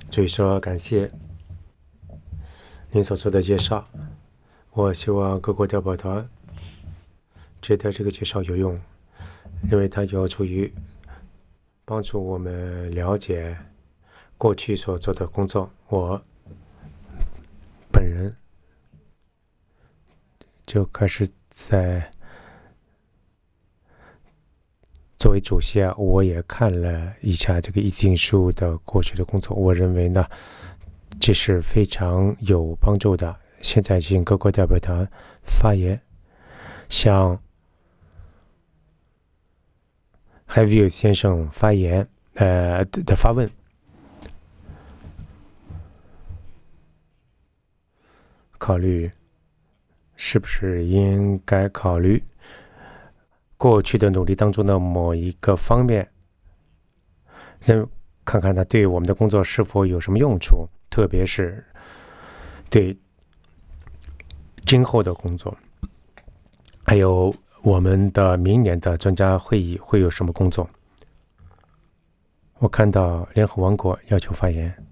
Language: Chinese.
所以说感谢您所做的介绍。我希望各国代表团觉得这个介绍有用，因为它有助于帮助我们了解过去所做的工作。我本人就开始作为主席我也看了一下这个议定书的过去的工作，我认为呢，这是非常有帮助的。现在请各国代表团发言，向 Heavy 先生发言的发问。考虑是不是应该考虑过去的努力当中的某一个方面，看看它对我们的工作是否有什么用处，特别是对今后的工作，还有我们的明年的专家会议会有什么工作。我看到联合王国要求发言。